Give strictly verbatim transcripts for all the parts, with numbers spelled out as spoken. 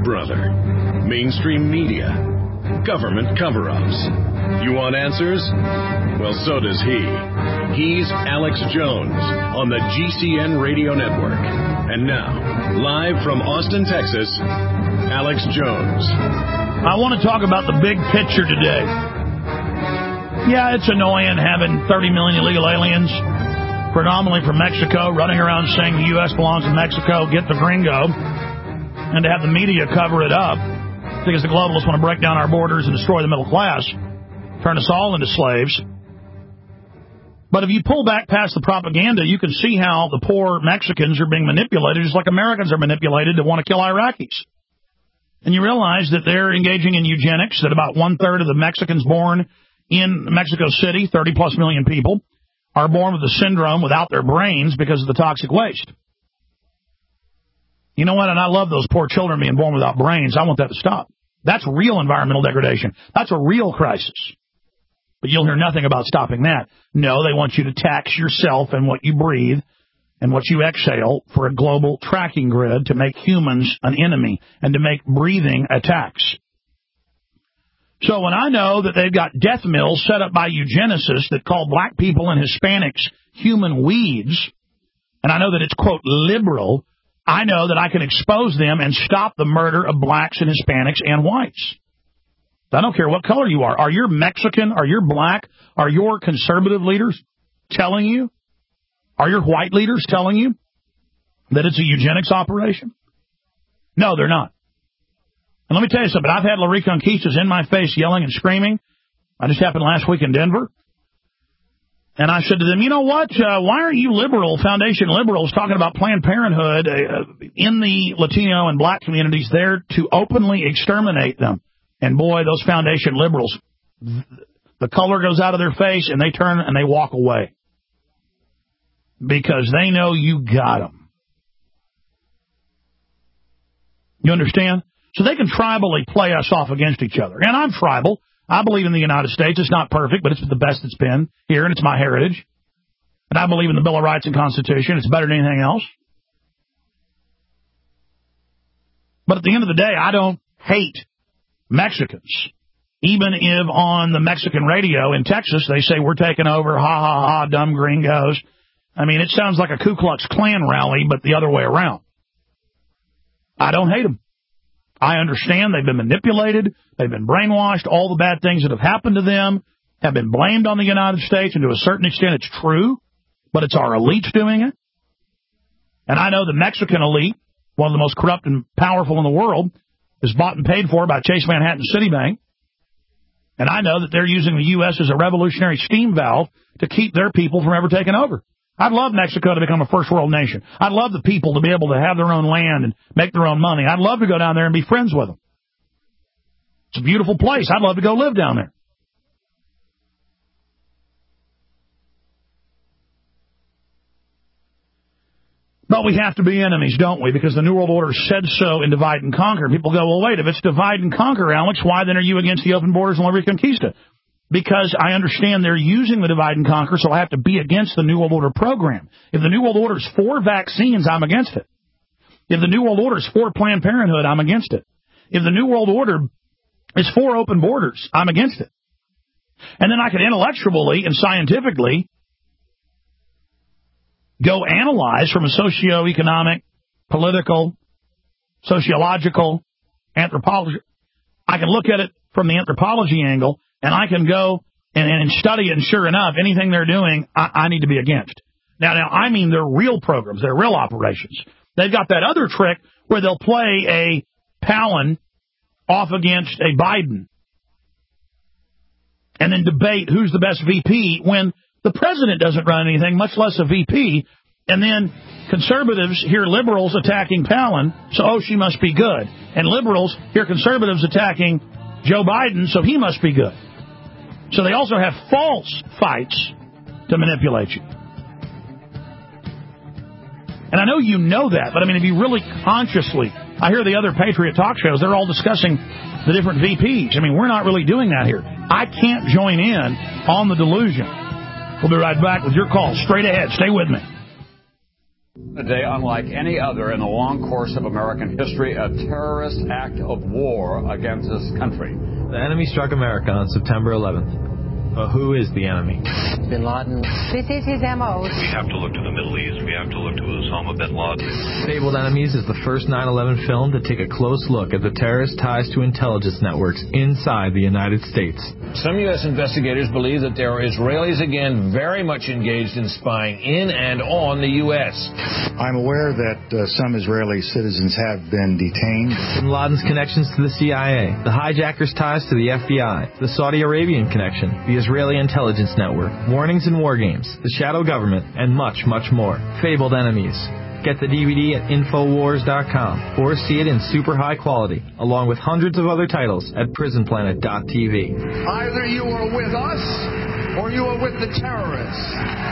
Big Brother, mainstream media, government cover-ups. You want answers? Well, so does he. He's Alex Jones on the G C N Radio Network. And now, live from Austin, Texas, Alex Jones. I want to talk about the big picture today. Yeah, it's annoying having thirty million illegal aliens, predominantly from Mexico, running around saying the U S belongs to Mexico, get the gringo, and to have the media cover it up because the globalists want to break down our borders and destroy the middle class, turn us all into slaves. But if you pull back past the propaganda, you can see how the poor Mexicans are being manipulated, just like Americans are manipulated to want to kill Iraqis. And you realize that they're engaging in eugenics, that about one-third of the Mexicans born in Mexico City, thirty-plus million people, are born with the syndrome without their brains because of the toxic waste. You know what? And I love those poor children being born without brains. I want that to stop. That's real environmental degradation. That's a real crisis. But you'll hear nothing about stopping that. No, they want you to tax yourself and what you breathe and what you exhale for a global tracking grid to make humans an enemy and to make breathing a tax. So when I know that they've got death mills set up by eugenicists that call black people and Hispanics human weeds, and I know that it's, quote, liberal, I know that I can expose them and stop the murder of blacks and Hispanics and whites. I don't care what color you are. Are your Mexican, are your black, are your conservative leaders telling you? Are your white leaders telling you that it's a eugenics operation? No, they're not. And let me tell you something. I've had La Reconquistas in my face yelling and screaming. I just happened last week in Denver. And I said to them, you know what? Uh, why aren't you liberal, Foundation liberals, talking about Planned Parenthood uh, in the Latino and black communities there to openly exterminate them? And boy, those Foundation liberals, the color goes out of their face and they turn and they walk away. Because they know you got them. You understand? So they can tribally play us off against each other. And I'm tribal. I believe in the United States. It's not perfect, but it's the best it's been here, and it's my heritage. And I believe in the Bill of Rights and Constitution. It's better than anything else. But at the end of the day, I don't hate Mexicans. Even if on the Mexican radio in Texas they say we're taking over, ha, ha, ha, dumb gringos. I mean, it sounds like a Ku Klux Klan rally, but the other way around. I don't hate them. I understand they've been manipulated, they've been brainwashed, all the bad things that have happened to them have been blamed on the United States, and to a certain extent it's true, but it's our elites doing it. And I know the Mexican elite, one of the most corrupt and powerful in the world, is bought and paid for by Chase Manhattan Citibank. And I know that they're using the U S as a revolutionary steam valve to keep their people from ever taking over. I'd love Mexico to become a first world nation. I'd love the people to be able to have their own land and make their own money. I'd love to go down there and be friends with them. It's a beautiful place. I'd love to go live down there. But we have to be enemies, don't we? Because the New World Order said so in Divide and Conquer. People go, well, wait, if it's Divide and Conquer, Alex, why then are you against the open borders and La Reconquista? Because I understand they're using the Divide and Conquer, so I have to be against the New World Order program. If the New World Order is for vaccines, I'm against it. If the New World Order is for Planned Parenthood, I'm against it. If the New World Order is for open borders, I'm against it. And then I can intellectually and scientifically go analyze from a socioeconomic, political, sociological, anthropology. I can look at it from the anthropology angle, and I can go and, and study it, and sure enough, anything they're doing, I, I need to be against. Now, now, I mean they're real programs. They're real operations. They've got that other trick where they'll play a Palin off against a Biden and then debate who's the best V P when the president doesn't run anything, much less a V P. And then conservatives hear liberals attacking Palin, so, oh, she must be good. And liberals hear conservatives attacking Joe Biden, so he must be good. So they also have false fights to manipulate you. And I know you know that, but I mean, if you really consciously, I hear the other Patriot talk shows, they're all discussing the different V Ps. I mean, we're not really doing that here. I can't join in on the delusion. We'll be right back with your call. Straight ahead. Stay with me. A day unlike any other in the long course of American history, a terrorist act of war against this country. The enemy struck America on September eleventh. But who is the enemy? Bin Laden. This is his M O. We have to look to the Middle East. We have to look to Osama bin Laden. Fabled Enemies is the first nine eleven film to take a close look at the terrorist ties to intelligence networks inside the United States. Some U S investigators believe that there are Israelis again very much engaged in spying in and on the U S. I'm aware that uh, some Israeli citizens have been detained. Bin Laden's connections to the C I A, the hijackers' ties to the F B I, the Saudi Arabian connection, the Israeli intelligence network, warnings and war games, the shadow government, and much, much more. Fabled Enemies. Get the D V D at Infowars dot com or see it in super high quality, along with hundreds of other titles at Prison Planet dot T V. Either you are with us or you are with the terrorists.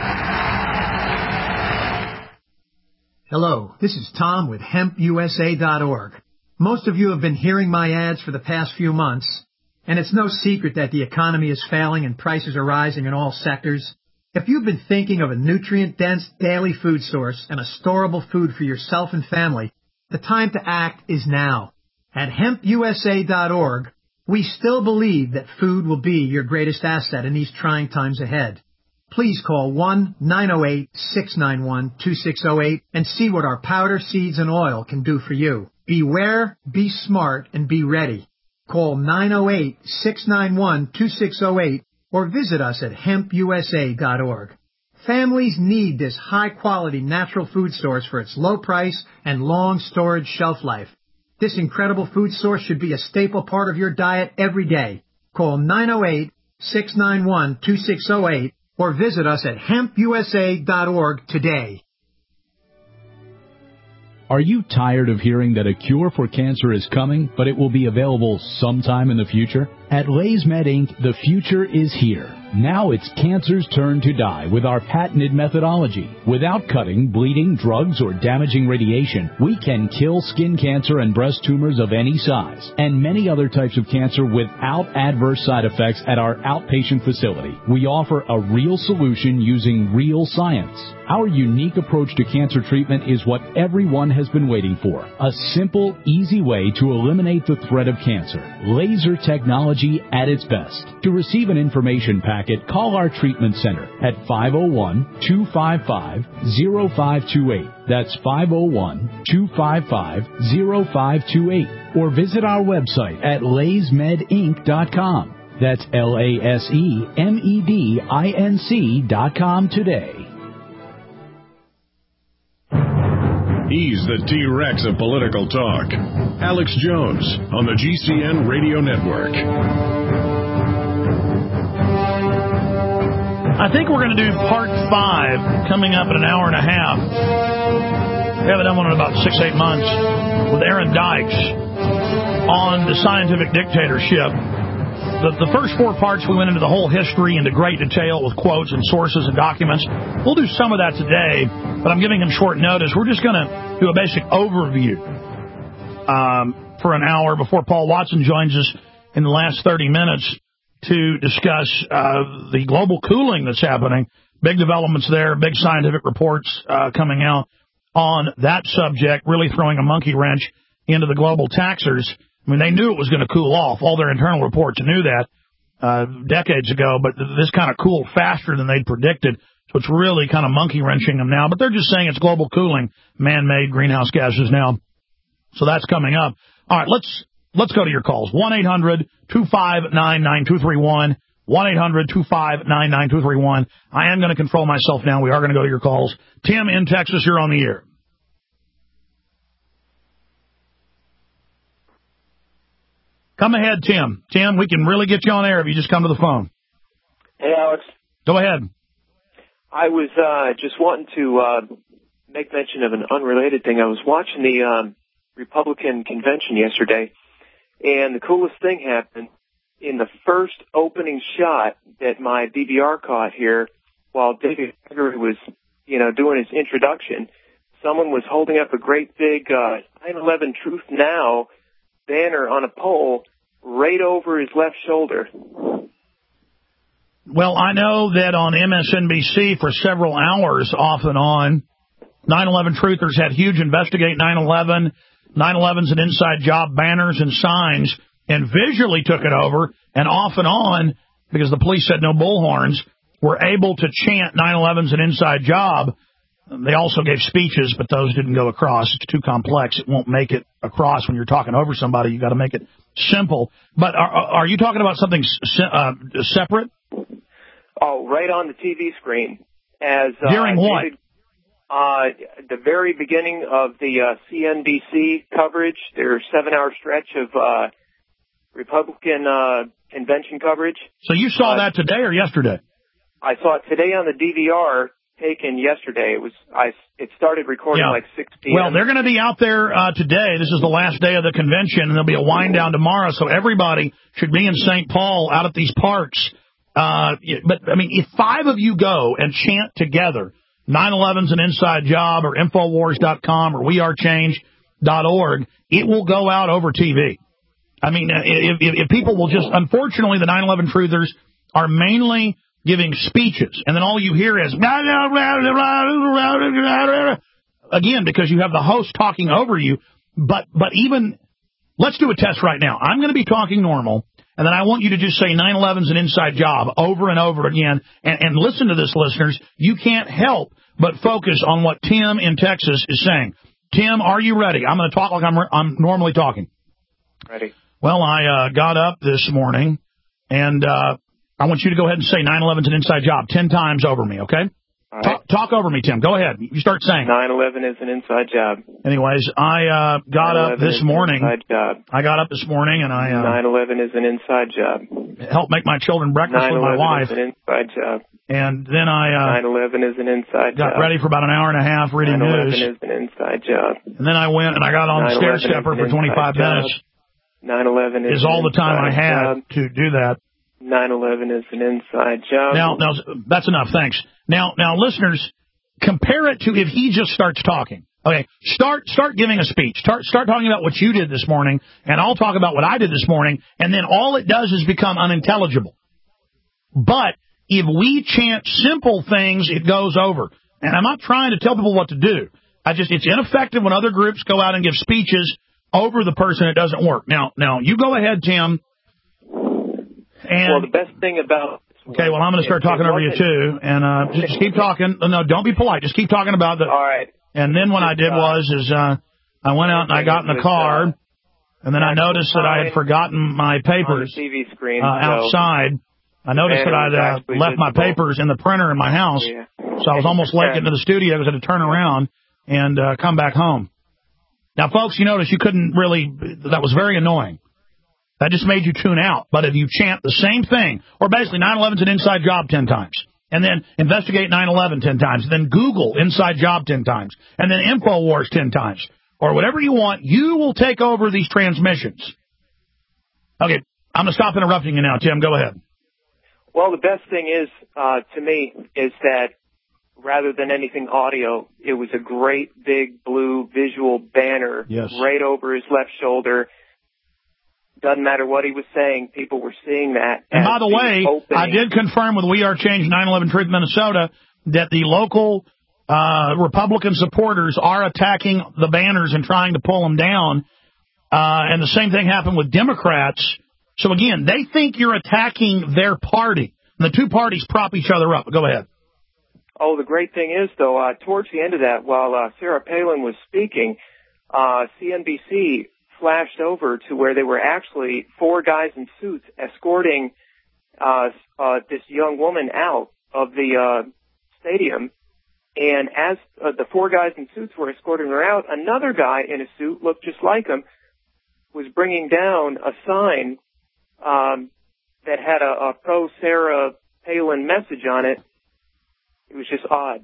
Hello, this is Tom with Hemp U S A dot org. Most of you have been hearing my ads for the past few months, and it's no secret that the economy is failing and prices are rising in all sectors. If you've been thinking of a nutrient-dense daily food source and a storable food for yourself and family, the time to act is now. At Hemp U S A dot org, we still believe that food will be your greatest asset in these trying times ahead. Please call one nine oh eight, six nine one, two six oh eight and see what our powder, seeds, and oil can do for you. Beware, be smart, and be ready. Call nine oh eight, six nine one, two six oh eight or visit us at Hemp U S A dot org. Families need this high-quality natural food source for its low price and long storage shelf life. This incredible food source should be a staple part of your diet every day. Call nine oh eight, six nine one, two six oh eight or visit us at Hemp U S A dot org today. Are you tired of hearing that a cure for cancer is coming, but it will be available sometime in the future? At LaysMed Incorporated, the future is here. Now it's cancer's turn to die with our patented methodology. Without cutting, bleeding, drugs, or damaging radiation, we can kill skin cancer and breast tumors of any size, and many other types of cancer without adverse side effects at our outpatient facility. We offer a real solution using real science. Our unique approach to cancer treatment is what everyone has been waiting for. A simple, easy way to eliminate the threat of cancer. Laser technology at its best. To receive an information packet, call our treatment center at five oh one, two five five, oh five two eight. That's five oh one, two five five, oh five two eight. Or visit our website at Lays Med Inc dot com. That's L A S E M E D I N C dot com today. He's the T-Rex of political talk. Alex Jones on the G C N Radio Network. I think we're going to do part five coming up in an hour and a half. We haven't done one in about six, eight months with Aaron Dykes on the scientific dictatorship. The, the first four parts, we went into the whole history into great detail with quotes and sources and documents. We'll do some of that today, but I'm giving him short notice. We're just going to do a basic overview um, for an hour before Paul Watson joins us in the last thirty minutes to discuss uh, the global cooling that's happening. Big developments there, big scientific reports uh, coming out on that subject, really throwing a monkey wrench into the global taxers. I mean, they knew it was going to cool off. All their internal reports knew that uh, decades ago, but this kind of cooled faster than they'd predicted. So it's really kind of monkey-wrenching them now. But they're just saying it's global cooling, man-made greenhouse gases now. So that's coming up. All right, let's let's go to your calls. one eight hundred two five nine nine two three one. one eight hundred two five nine nine two three one. I am going to control myself now. We are going to go to your calls. Tim in Texas, you're on the air. Come ahead, Tim. Tim, we can really get you on air if you just come to the phone. Hey, Alex. Go ahead. I was uh, just wanting to uh, make mention of an unrelated thing. I was watching the um, Republican convention yesterday, and the coolest thing happened. In the first opening shot that my D V R caught here, while David Gregory was, you know, doing his introduction, someone was holding up a great big uh, nine eleven Truth Now banner on a pole right over his left shoulder. Well, I know that on M S N B C for several hours off and on, nine eleven Truthers had huge Investigate nine eleven, nine eleven's an inside job banners and signs, and visually took it over, and off and on, because the police said no bullhorns, were able to chant nine eleven's an inside job. They also gave speeches, but those didn't go across. It's too complex. It won't make it across when you're talking over somebody. You got to make it simple. But are, are you talking about something uh, separate? Oh, right on the T V screen. As uh, During what? David, uh, the very beginning of the uh, C N B C coverage, their seven-hour stretch of uh, Republican uh, convention coverage. So you saw uh, that today or yesterday? I saw it today on the D V R. Taken yesterday. It was I. It started recording yeah. like six p.m. Well, they're going to be out there uh, today. This is the last day of the convention, and there'll be a wind down tomorrow. So everybody should be in Saint Paul out at these parks. Uh, but I mean, if five of you go and chant together, nine eleven's an inside job, or Infowars dot com, or we are change dot org, it will go out over T V. I mean, if, if, if people will just, unfortunately, the nine eleven truthers are mainly giving speeches, and then all you hear is, again, because you have the host talking over you. But but even, let's do a test right now. I'm going to be talking normal, and then I want you to just say nine eleven's an inside job over and over again. And, and listen to this, listeners. You can't help but focus on what Tim in Texas is saying. Tim, are you ready? I'm going to talk like I'm, I'm normally talking. Ready. Well, I uh, got up this morning, and uh, I want you to go ahead and say nine eleven's an inside job ten times over me, okay? All right. Talk, talk over me, Tim. Go ahead. You start saying. nine eleven is an inside job. Anyways, I uh, got up this morning. Inside job. I got up this morning, and I... Uh, nine eleven is an inside job. Helped make my children breakfast with my wife. nine eleven is an inside job. And then I... Uh, nine eleven is an inside got job. ready for about an hour and a half reading nine eleven news. is an inside job. And then I went and I got on the stair stepper for twenty-five minutes. nine eleven is, is all the time I had job. to do that. nine eleven is an inside job. Now, now, that's enough. Thanks. Now, now, listeners, compare it to if he just starts talking. Okay, start start giving a speech. Start start talking about what you did this morning, and I'll talk about what I did this morning, and then all it does is become unintelligible. But if we chant simple things, it goes over. And I'm not trying to tell people what to do. I just it's ineffective when other groups go out and give speeches over the person. It doesn't work. Now, now you go ahead, Tim. And, well, the best thing about... Okay, well, I'm going to start talking over you, too. And uh, just keep talking. No, don't be polite. Just keep talking about the... All right. And then what I did was is uh, I went out and I got in the car, and then I noticed that I had forgotten my papers T V screen, uh, outside. I noticed that I'd uh, left my papers in the printer in my house, yeah. so I was almost late getting to the studio because I had to turn around and uh, come back home. Now, folks, you notice you couldn't really... That was very annoying. That just made you tune out. But if you chant the same thing, or basically nine eleven's an inside job ten times, and then investigate nine eleven ten times, then Google inside job ten times, and then Infowars ten times, or whatever you want, you will take over these transmissions. Okay, I'm going to stop interrupting you now, Tim. Go ahead. Well, the best thing is, uh, to me, is that rather than anything audio, it was a great big blue visual banner yes. right over his left shoulder. Doesn't matter what he was saying, people were seeing that. And by the way, opening. I did confirm with We Are Change nine eleven Truth Minnesota that the local uh, Republican supporters are attacking the banners and trying to pull them down. Uh, and the same thing happened with Democrats. So, again, they think you're attacking their party. And the two parties prop each other up. Go ahead. Oh, the great thing is, though, uh, towards the end of that, while uh, Sarah Palin was speaking, uh, C N B C flashed over to where they were actually four guys in suits escorting uh, uh, this young woman out of the uh, stadium. And as uh, the four guys in suits were escorting her out, another guy in a suit, looked just like him, was bringing down a sign um, that had a, a pro-Sarah Palin message on it. It was just odd.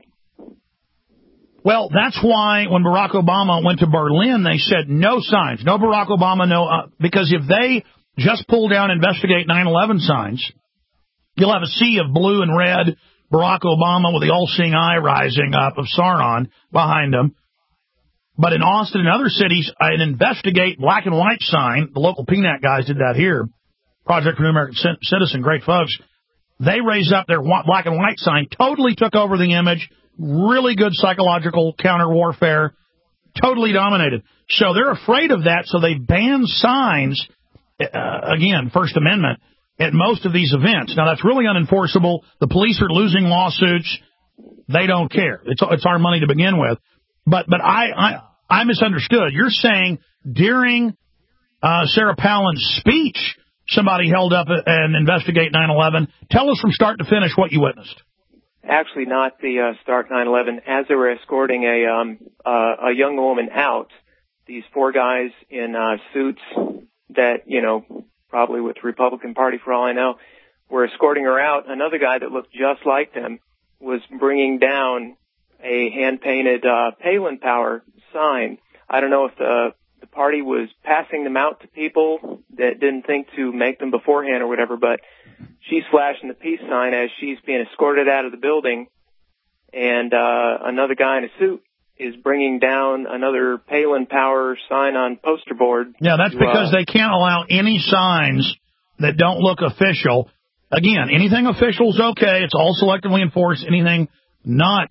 Well, that's why when Barack Obama went to Berlin, they said no signs, no Barack Obama, no, uh, because if they just pull down investigate nine eleven signs, you'll have a sea of blue and red Barack Obama with the all-seeing eye rising up of Sauron behind him. But in Austin and other cities, an investigate black and white sign, the local P NAC guys did that here, Project for New American Citizen, great folks. They raised up their black and white sign, totally took over the image, really good psychological counter warfare, totally dominated. So they're afraid of that, so they ban signs, uh, again, First Amendment, at most of these events. Now, that's really unenforceable. The police are losing lawsuits. They don't care. It's it's our money to begin with. But but I I, I misunderstood. You're saying during uh, Sarah Palin's speech, somebody held up and investigate nine eleven. Tell us from start to finish what you witnessed. Actually, not the uh, start nine eleven. As they were escorting a um, uh, a young woman out, these four guys in uh, suits that, you know, probably with the Republican Party for all I know, were escorting her out. Another guy that looked just like them was bringing down a hand-painted uh, Palin Power sign. I don't know if the the party was passing them out to people that didn't think to make them beforehand or whatever, but she's flashing the peace sign as she's being escorted out of the building, and uh, another guy in a suit is bringing down another Palin Power sign on poster board. Yeah, that's to, because uh, they can't allow any signs that don't look official. Again, anything official is okay. It's all selectively enforced. Anything not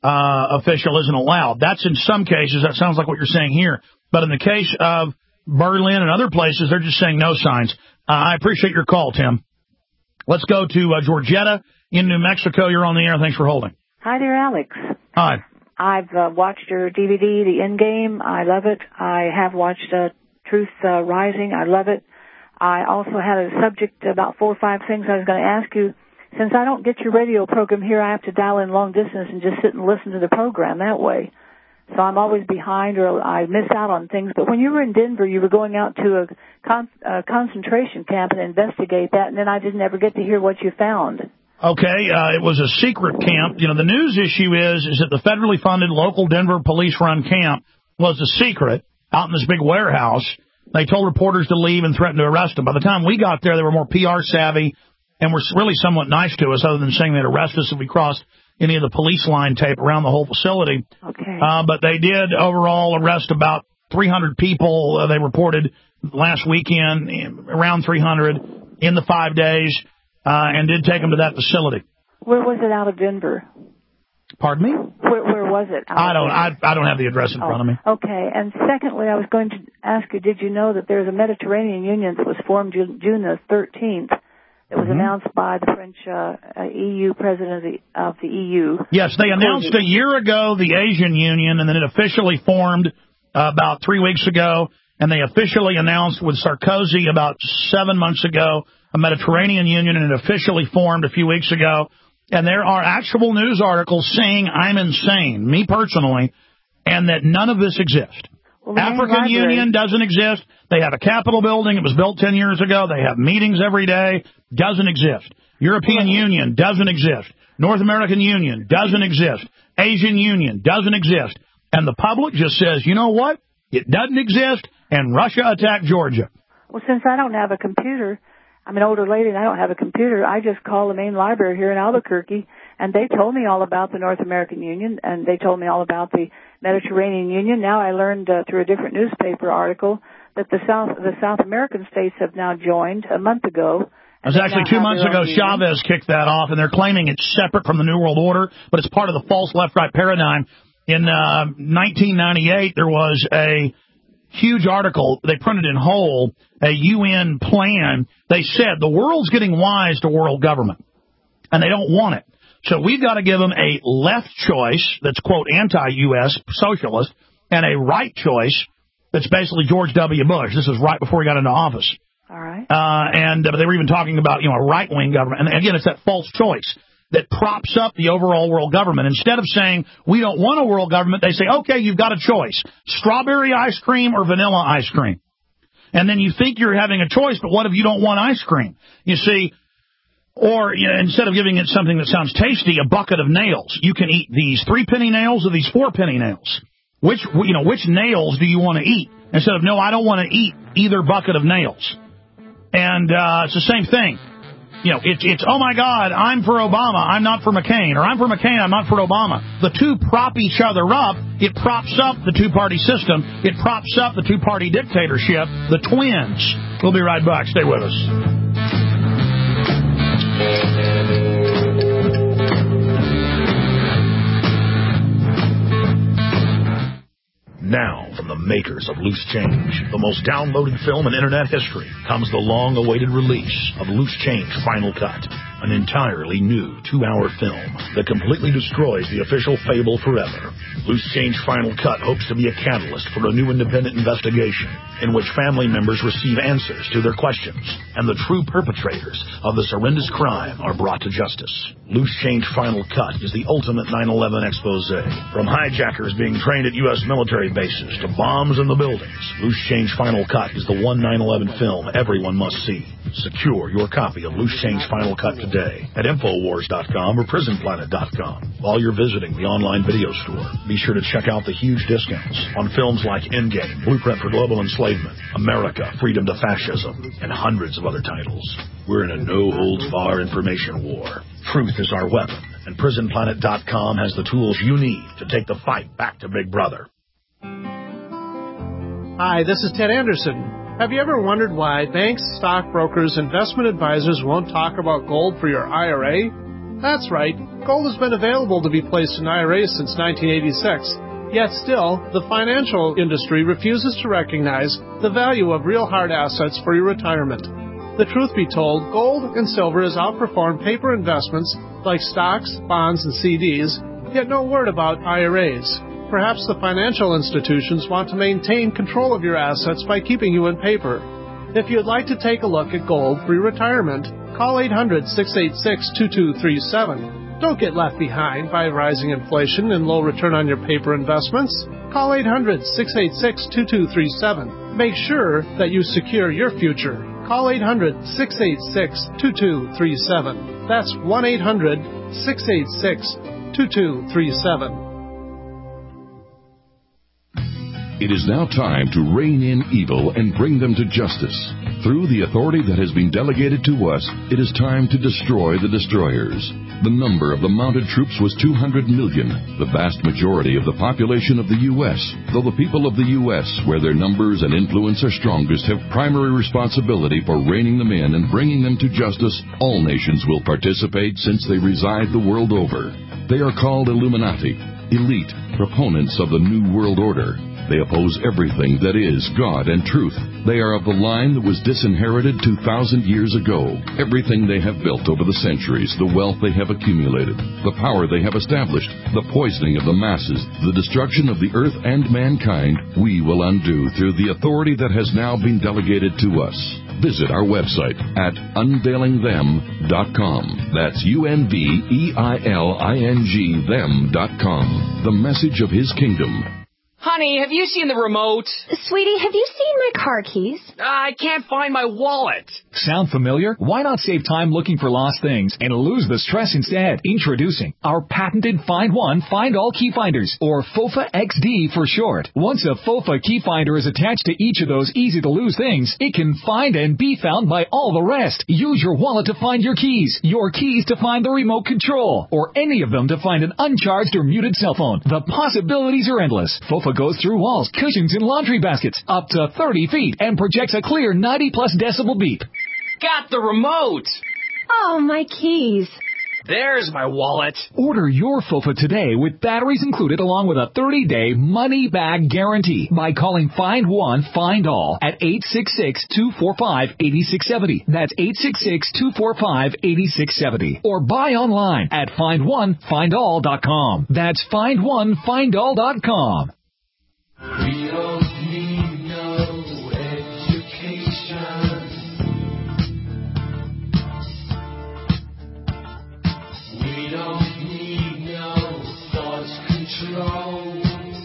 uh, official isn't allowed. That's in some cases. That sounds like what you're saying here. But in the case of Berlin and other places, they're just saying no signs. Uh, I appreciate your call, Tim. Let's go to uh, Georgetta in New Mexico. You're on the air. Thanks for holding. Hi there, Alex. Hi. I've uh, watched your D V D, The Endgame. I love it. I have watched uh, Truth uh, Rising. I love it. I also had a subject, about four or five things I was going to ask you. Since I don't get your radio program here, I have to dial in long distance and just sit and listen to the program that way. So I'm always behind or I miss out on things. But when you were in Denver, you were going out to a, con- a concentration camp and investigate that, and then I didn't ever get to hear what you found. Okay, uh, it was a secret camp. You know, the news issue is is that the federally funded local Denver police-run camp was a secret out in this big warehouse. They told reporters to leave and threatened to arrest them. By the time we got there, they were more P R savvy and were really somewhat nice to us, other than saying they'd arrest us if we crossed any of the police line tape around the whole facility. Okay. Uh, but they did overall arrest about three hundred people. Uh, they reported last weekend, around three hundred in the five days, uh, and did take them to that facility. Where was it out of Denver? Pardon me? Where, where was it? I don't. I, I don't have the address in oh, front of me. Okay. And secondly, I was going to ask you: did you know that there's a Mediterranean Union that was formed June, June the thirteenth? It was mm-hmm. announced by the French uh, E U president of the, of the E U. Yes, they announced a year ago the Asian Union, and then it officially formed uh, about three weeks ago. And they officially announced with Sarkozy about seven months ago a Mediterranean Union, and it officially formed a few weeks ago. And there are actual news articles saying I'm insane, me personally, and that none of this exists. Well, African Union doesn't exist. They have a Capitol building. It was built ten years ago. They have meetings every day. Doesn't exist. European Union doesn't exist. North American Union doesn't exist. Asian Union doesn't exist. And the public just says, you know what? It doesn't exist, and Russia attacked Georgia. Well, since I don't have a computer, I'm an older lady and I don't have a computer, I just call the main library here in Albuquerque, and they told me all about the North American Union, and they told me all about the Mediterranean Union. Now I learned uh, through a different newspaper article that the South the South American states have now joined a month ago. It was actually two months ago Chavez kicked that off, and they're claiming it's separate from the New World Order, but it's part of the false left-right paradigm. In uh, nineteen ninety-eight, there was a huge article. They printed in whole a U N plan. They said the world's getting wise to world government, and they don't want it. So we've got to give them a left choice that's, quote, anti-U S, socialist, and a right choice that's basically George W. Bush. This is right before he got into office. All right. Uh, and uh, they were even talking about, you know, a right-wing government. And again, it's that false choice that props up the overall world government. Instead of saying, we don't want a world government, they say, okay, you've got a choice, strawberry ice cream or vanilla ice cream. And then you think you're having a choice, but what if you don't want ice cream? You see, or you know, instead of giving it something that sounds tasty, a bucket of nails. You can eat these three penny nails or these four penny nails. Which, you know, which nails do you want to eat? Instead of, no, I don't want to eat either bucket of nails. And uh, it's the same thing. You know, it's, it's, oh, my God, I'm for Obama, I'm not for McCain, or I'm for McCain, I'm not for Obama. The two prop each other up. It props up the two-party system. It props up the two-party dictatorship, the twins. We'll be right back. Stay with us. Now, from the makers of Loose Change, the most downloaded film in internet history, comes the long-awaited release of Loose Change Final Cut, an entirely new two-hour film that completely destroys the official fable forever. Loose Change Final Cut hopes to be a catalyst for a new independent investigation in which family members receive answers to their questions, and the true perpetrators of this horrendous crime are brought to justice. Loose Change Final Cut is the ultimate nine eleven expose. From hijackers being trained at U S military bases to bombs in the buildings, Loose Change Final Cut is the one nine eleven film everyone must see. Secure your copy of Loose Change Final Cut today at Infowars dot com or Prison Planet dot com. While you're visiting the online video store, be sure to check out the huge discounts on films like Endgame, Blueprint for Global Enslavement, America, Freedom to Fascism, and hundreds of other titles. We're in a no-holds-barred information war. Truth is our weapon, and Prison Planet dot com has the tools you need to take the fight back to Big Brother. Hi, this is Ted Anderson. Have you ever wondered why banks, stockbrokers, investment advisors won't talk about gold for your I R A? That's right. Gold has been available to be placed in I R As since nineteen eighty-six. Yet still, the financial industry refuses to recognize the value of real hard assets for your retirement. The truth be told, gold and silver has outperformed paper investments like stocks, bonds, and C Ds, yet no word about I R As. Perhaps the financial institutions want to maintain control of your assets by keeping you in paper. If you'd like to take a look at gold for your retirement, call eight hundred, six eight six, two two three seven. Don't get left behind by rising inflation and low return on your paper investments. Call eight hundred, six eight six, two two three seven. Make sure that you secure your future. Call eight hundred, six eight six, two two three seven. That's one eight hundred, six eight six, two two three seven. It is now time to rein in evil and bring them to justice. Through the authority that has been delegated to us, it is time to destroy the destroyers. The number of the mounted troops was two hundred million, the vast majority of the population of the U S, though the people of the U S, where their numbers and influence are strongest, have primary responsibility for reining them in and bringing them to justice. All nations will participate since they reside the world over. They are called Illuminati, elite, proponents of the New World Order. They oppose everything that is God and truth. They are of the line that was disinherited two thousand years ago. Everything they have built over the centuries, the wealth they have accumulated, the power they have established, the poisoning of the masses, the destruction of the earth and mankind, we will undo through the authority that has now been delegated to us. Visit our website at unveiling them dot com. That's U N V E I L I N G them dot com. The message of His kingdom. Honey, have you seen the remote? Sweetie, have you seen my car keys? Uh, I can't find my wallet. Sound familiar? Why not save time looking for lost things and lose the stress instead? Introducing our patented Find One, Find All Key Finders, or FOFA X D for short. Once a FOFA key finder is attached to each of those easy-to-lose things, it can find and be found by all the rest. Use your wallet to find your keys, your keys to find the remote control, or any of them to find an uncharged or muted cell phone. The possibilities are endless. FOFA goes through walls, cushions, and laundry baskets up to thirty feet and projects a clear ninety plus decibel beep. Got the remote! Oh, my keys. There's my wallet. Order your FOFA today with batteries included along with a thirty-day money-back guarantee by calling Find One, Find All at eight six six, two four five, eight six seven zero. That's eight six six, two four five, eight six seven zero. Or buy online at find one find all dot com. That's find one find all dot com. We don't need no education. We don't need no thought control.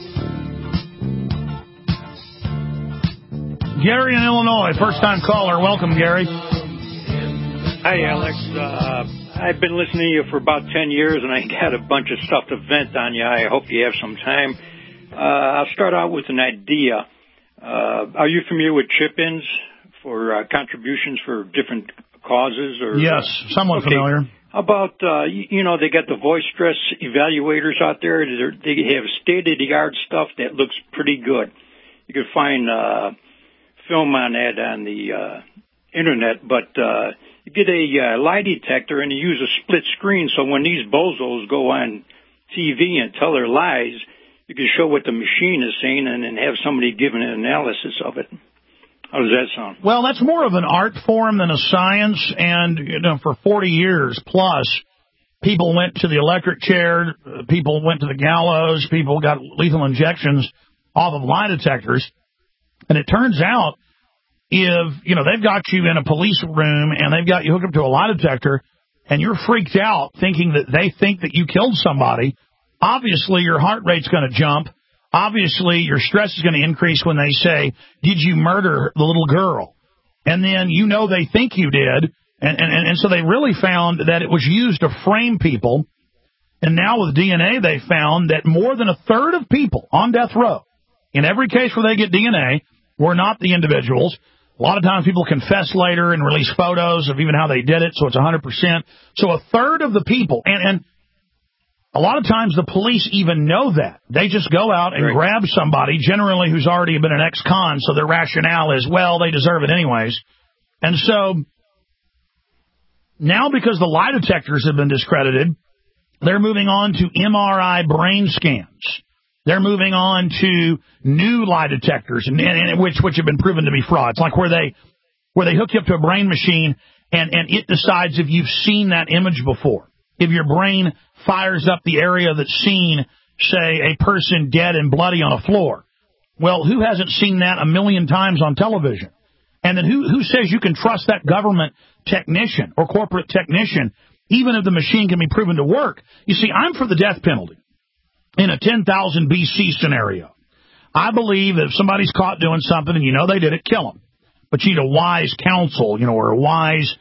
Gary in Illinois, first-time caller. Welcome, Gary. Hi, Alex. Uh, I've been listening to you for about ten years, and I got a bunch of stuff to vent on you. I hope you have some time. Uh, I'll start out with an idea. Uh, are you familiar with chip-ins for uh, contributions for different causes? Or Yes, somewhat okay. familiar. How about, uh, you, you know, they got the voice stress evaluators out there. They're, they have state-of-the-art stuff that looks pretty good. You can find uh, film on that on the uh, Internet, but uh, you get a uh, lie detector and you use a split screen, so when these bozos go on T V and tell their lies, you can show what the machine is saying and then have somebody give an analysis of it. How does that sound? Well, that's more of an art form than a science, and you know, for forty years plus, people went to the electric chair, people went to the gallows, people got lethal injections off of lie detectors, and it turns out if, you know, they've got you in a police room and they've got you hooked up to a lie detector and you're freaked out thinking that they think that you killed somebody, obviously your heart rate's going to jump. Obviously your stress is going to increase when they say, did you murder the little girl? And then you know they think you did. And, and, and so they really found that it was used to frame people. And now with D N A, they found that more than a third of people on death row, in every case where they get D N A, were not the individuals. A lot of times people confess later and release photos of even how they did it, so it's one hundred percent. So a third of the people, and, and a lot of times the police even know that. They just go out and right. grab somebody, generally who's already been an ex-con, so their rationale is, well, they deserve it anyways. And so now because the lie detectors have been discredited, they're moving on to M R I brain scans. They're moving on to new lie detectors, and, and which which have been proven to be frauds, like where they where they hook you up to a brain machine and, and it decides if you've seen that image before. If your brain fires up the area that's seen, say, a person dead and bloody on a floor. Well, who hasn't seen that a million times on television? And then who who says you can trust that government technician or corporate technician, even if the machine can be proven to work? You see, I'm for the death penalty. In a ten thousand B C scenario, I believe that if somebody's caught doing something and you know they did it, kill them. But you need a wise counsel, you know, or a wise,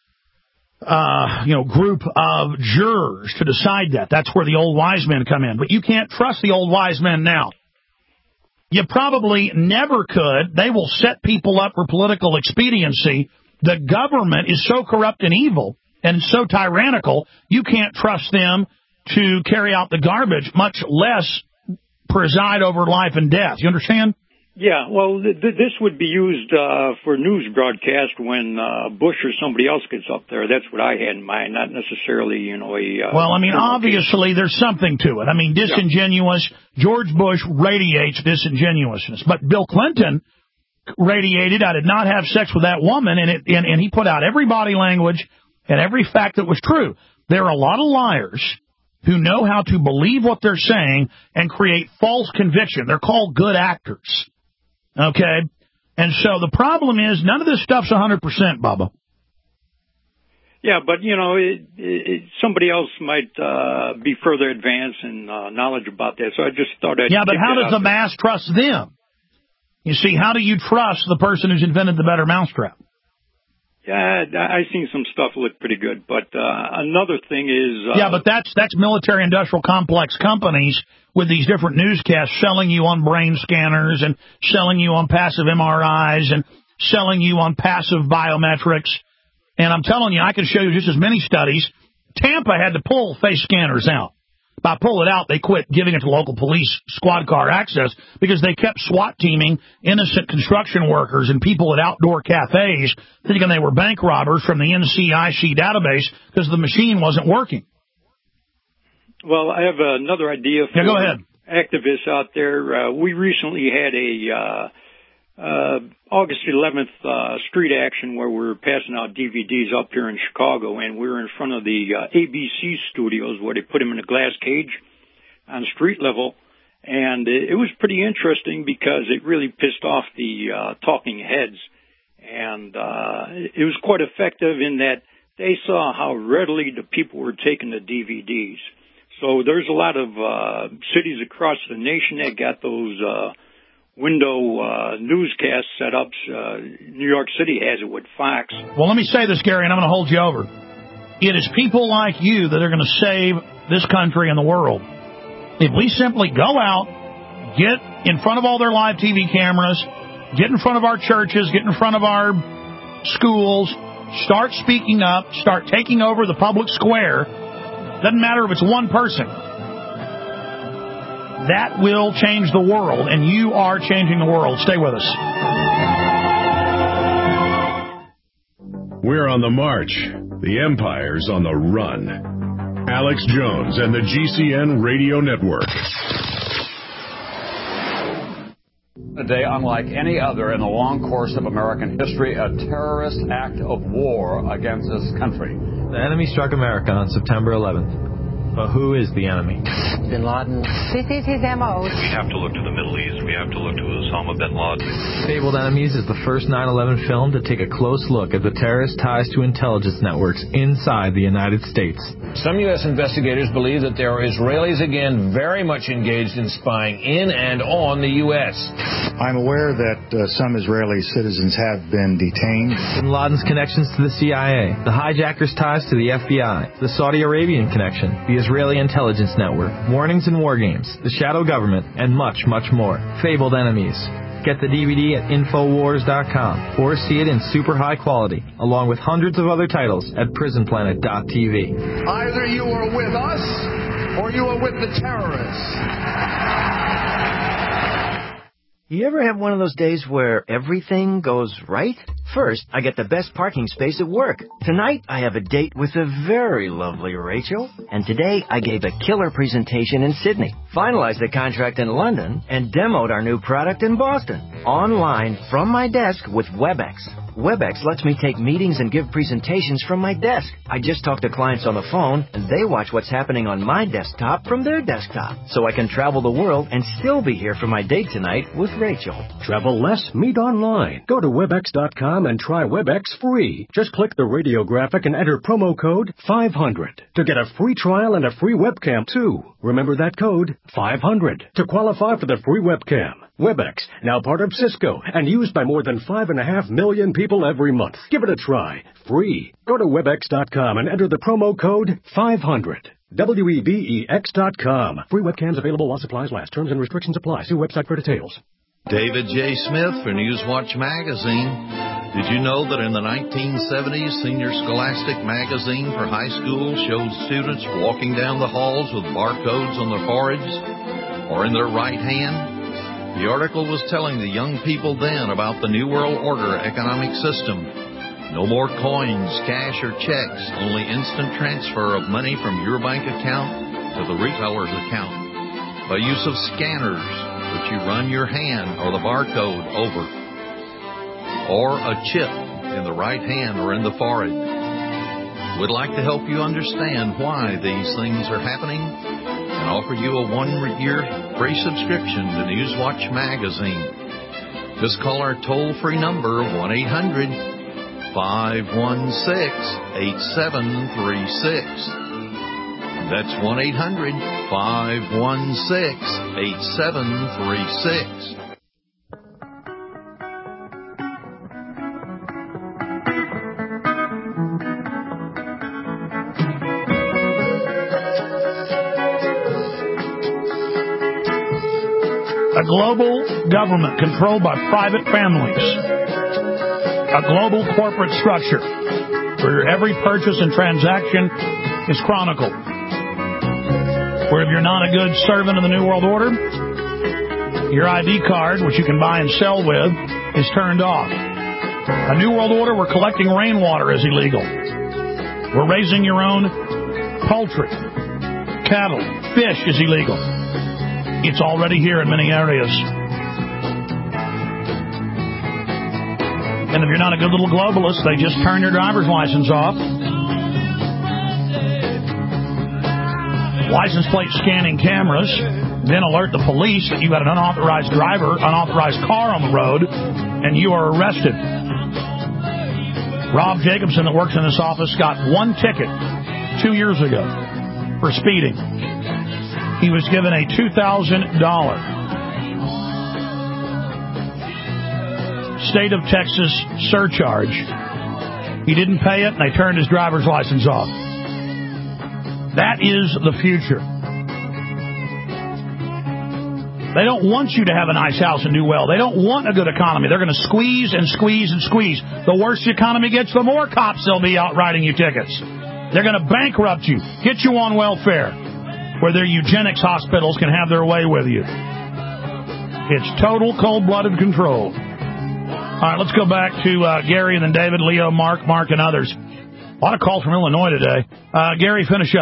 uh, you know, group of jurors to decide that. That's where the old wise men come in. But you can't trust the old wise men now. You probably never could. They will set people up for political expediency. The government is so corrupt and evil and so tyrannical, you can't trust them to carry out the garbage, much less preside over life and death. You understand? Yeah, well, th- this would be used uh, for news broadcast when uh, Bush or somebody else gets up there. That's what I had in mind, not necessarily, you know, a... Uh, well, I mean, obviously, case. There's something to it. I mean, disingenuous. Yeah. George Bush radiates disingenuousness. But Bill Clinton radiated, I did not have sex with that woman, and, it, and, and he put out every body language and every fact that was true. There are a lot of liars who know how to believe what they're saying and create false conviction. They're called good actors. Okay? And so the problem is none of this stuff's one hundred percent, Bubba. Yeah, but, you know, it, it, somebody else might uh, be further advanced in uh, knowledge about that, so I just thought I'd... Yeah, but how does the mass trust them? You see, how do you trust the person who's invented the better mousetrap? Yeah, I've seen some stuff look pretty good, but uh, another thing is... Uh, yeah, but that's that's military-industrial complex companies with these different newscasts selling you on brain scanners and selling you on passive M R Is and selling you on passive biometrics. And I'm telling you, I can show you just as many studies. Tampa had to pull face scanners out. By pull it out, they quit giving it to local police squad car access because they kept SWAT teaming innocent construction workers and people at outdoor cafes thinking they were bank robbers from the N C I C database because the machine wasn't working. Well, I have another idea for yeah, go ahead. activists out there. Uh, we recently had a uh, uh, August eleventh uh, street action where we were passing out D V Ds up here in Chicago, and we were in front of the uh, A B C studios where they put them in a glass cage on street level, and it, it was pretty interesting because it really pissed off the uh, talking heads, and uh, it was quite effective in that they saw how readily the people were taking the D V Ds. So there's a lot of uh, cities across the nation that got those uh, window uh, newscast setups. Uh, New York City has it with Fox. Well, let me say this, Gary, and I'm going to hold you over. It is people like you that are going to save this country and the world. If we simply go out, get in front of all their live T V cameras, get in front of our churches, get in front of our schools, start speaking up, start taking over the public square. Doesn't matter if it's one person. That will change the world, and you are changing the world. Stay with us. We're on the march. The empire's on the run. Alex Jones and the G C N Radio Network. A day unlike any other in the long course of American history, a terrorist act of war against this country. The enemy struck America on September eleventh. But who is the enemy? Bin Laden. This is his M O. We have to look to the Middle East. We have to look to Osama bin Laden. Fabled Enemies is the first nine eleven film to take a close look at the terrorist ties to intelligence networks inside the United States. Some U S investigators believe that there are Israelis again very much engaged in spying in and on the U S. I'm aware that uh, some Israeli citizens have been detained. Bin Laden's connections to the C I A, the hijackers' ties to the F B I, the Saudi Arabian connection, the Israeli intelligence network, warnings and war games, the shadow government, and much, much more. Fabled Enemies. Get the D V D at Infowars dot com or see it in super high quality, along with hundreds of other titles at Prison Planet dot T V. Either you are with us or you are with the terrorists. You ever have one of those days where everything goes right? First, I get the best parking space at work. Tonight, I have a date with a very lovely Rachel. And today, I gave a killer presentation in Sydney, finalized the contract in London, and demoed our new product in Boston. Online, from my desk with WebEx. WebEx lets me take meetings and give presentations from my desk. I just talk to clients on the phone, and they watch what's happening on my desktop from their desktop. So I can travel the world and still be here for my date tonight with Rachel. Travel less, meet online. Go to WebEx dot com and try WebEx free. Just click the radio graphic and enter promo code five hundred to get a free trial and a free webcam, too. Remember that code, five hundred, to qualify for the free webcam. WebEx, now part of Cisco, and used by more than five and a half million people every month. Give it a try. Free. Go to WebEx dot com and enter the promo code five hundred. W E B E X dot com. Free webcams available while supplies last. Terms and restrictions apply. See website for details. David J. Smith for Newswatch Magazine. Did you know that in the nineteen seventies, Senior Scholastic Magazine for high school showed students walking down the halls with barcodes on their foreheads or in their right hand? The article was telling the young people then about the New World Order economic system. No more coins, cash, or checks, only instant transfer of money from your bank account to the retailer's account by use of scanners, which you run your hand or the barcode over, or a chip in the right hand or in the forehead. We'd like to help you understand why these things are happening and offer you a one-year free subscription to Newswatch Magazine. Just call our toll-free number, one eight hundred, five one six, eight seven three six. That's one eight hundred, five one six, eight seven three six. A global government controlled by private families. A global corporate structure where every purchase and transaction is chronicled. Where if you're not a good servant of the New World Order, your I D card, which you can buy and sell with, is turned off. A New World Order where collecting rainwater is illegal. Where raising your own poultry, cattle, fish is illegal. It's already here in many areas. And if you're not a good little globalist, they just turn your driver's license off. License plate scanning cameras, then alert the police that you got an unauthorized driver, unauthorized car on the road, and you are arrested. Rob Jacobson, that works in this office, got one ticket two years ago for speeding. He was given a two thousand dollars state of Texas surcharge. He didn't pay it, and they turned his driver's license off. That is the future. They don't want you to have a nice house and do well. They don't want a good economy. They're going to squeeze and squeeze and squeeze. The worse the economy gets, the more cops they'll be out writing you tickets. They're going to bankrupt you, get you on welfare, where their eugenics hospitals can have their way with you. It's total cold-blooded control. All right, let's go back to uh, Gary and then David, Leo, Mark, Mark, and others. A lot of calls from Illinois today. Uh, Gary, finish up.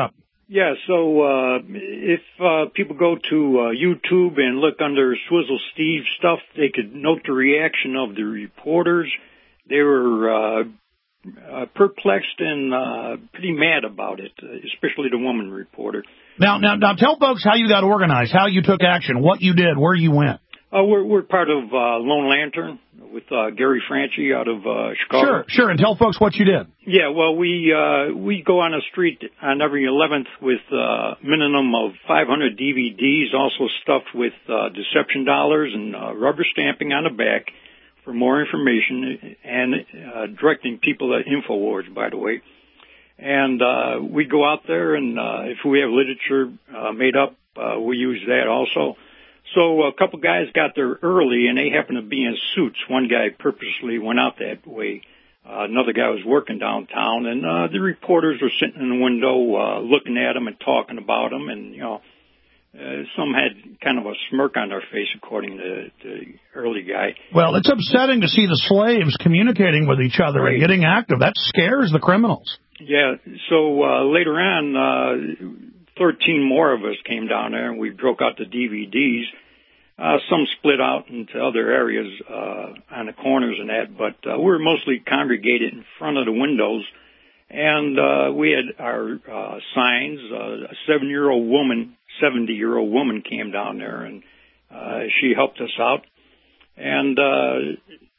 Yeah, so uh, if uh, people go to uh, YouTube and look under Swizzle Steve stuff, they could note the reaction of the reporters. They were uh, uh, perplexed and uh, pretty mad about it, especially the woman reporter. Now, now, now, tell folks how you got organized, how you took action, what you did, where you went. Uh, we're, we're part of uh, Lone Lantern with uh, Gary Franchi out of uh, Chicago. Sure, sure, and tell folks what you did. Yeah, well, we uh, we go on a street on every eleventh with a minimum of five hundred D V Ds, also stuffed with uh, deception dollars and uh, rubber stamping on the back for more information, and uh, directing people at InfoWars, by the way. And uh, we go out there, and uh, if we have literature uh, made up, uh, we use that also. So a couple guys got there early, and they happened to be in suits. One guy purposely went out that way. Uh, another guy was working downtown, and uh, the reporters were sitting in the window uh, looking at him and talking about him. And, you know, uh, some had kind of a smirk on their face, according to the early guy. Well, it's upsetting to see the slaves communicating with each other Right. and getting active. That scares the criminals. Yeah, so uh, later on, uh, thirteen more of us came down there, and we broke out the D V Ds. Uh, some split out into other areas uh, on the corners and that, but uh, we were mostly congregated in front of the windows. And uh, we had our uh, signs. Uh, a seven-year-old woman, seventy-year-old woman came down there, and uh, she helped us out. And uh,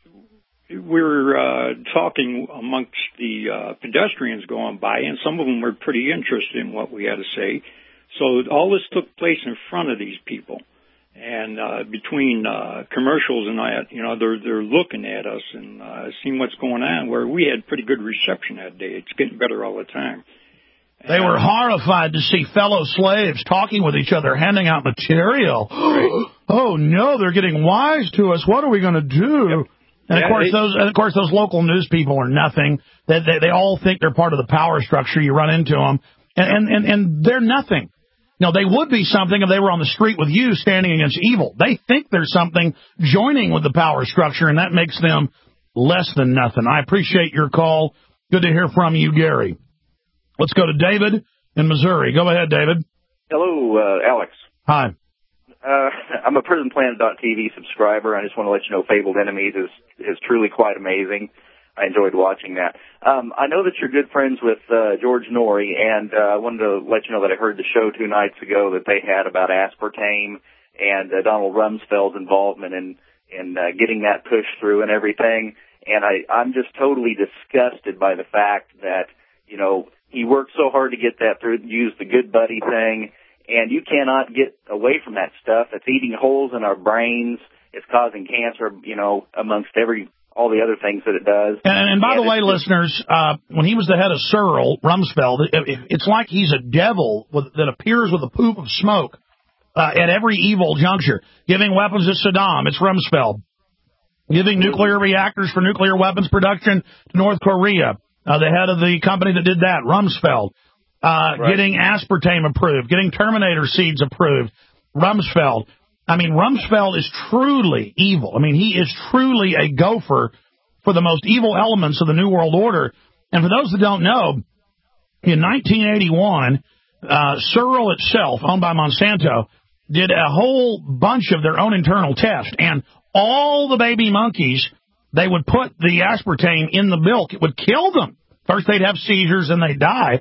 we were uh, talking amongst the uh, pedestrians going by, and some of them were pretty interested in what we had to say. So all this took place in front of these people. And uh, between uh, commercials and that, you know, they're they're looking at us and uh, seeing what's going on. Where we had pretty good reception that day. It's getting better all the time. They were horrified to see fellow slaves talking with each other, handing out material. Oh no, they're getting wise to us. What are we going to do? Yep. And Yeah, of course, they, those and of course those local news people are nothing. They, they they all think they're part of the power structure. You run into them, and and and, and they're nothing. No, they would be something if they were on the street with you standing against evil. They think there's something joining with the power structure, and that makes them less than nothing. I appreciate your call. Good to hear from you, Gary. Let's go to David in Missouri. Go ahead, David. Hello, uh, Alex. Hi. Uh, I'm a prison planet dot T V subscriber. I just want to let you know Fabled Enemies is, is truly quite amazing. I enjoyed watching that. Um, I know that you're good friends with uh, George Norrie, and uh, I wanted to let you know that I heard the show two nights ago that they had about aspartame and uh, Donald Rumsfeld's involvement in, in uh, getting that pushed through and everything. And I, I'm just totally disgusted by the fact that, you know, he worked so hard to get that through, use the good buddy thing, and you cannot get away from that stuff. It's eating holes in our brains. It's causing cancer, you know, amongst every all the other things that it does. And, and by and the way, listeners, uh, when he was the head of Searle, Rumsfeld, it, it's like he's a devil with, that appears with a poop of smoke uh, at every evil juncture. Giving weapons to Saddam, it's Rumsfeld. Giving nuclear reactors for nuclear weapons production to North Korea, uh, the head of the company that did that, Rumsfeld. Uh, right. Getting aspartame approved, getting Terminator seeds approved, Rumsfeld. I mean, Rumsfeld is truly evil. I mean, he is truly a gopher for the most evil elements of the New World Order. And for those that don't know, in nineteen eighty-one, uh, Searle itself, owned by Monsanto, did a whole bunch of their own internal tests. And all the baby monkeys, they would put the aspartame in the milk. It would kill them. First they'd have seizures and they'd die.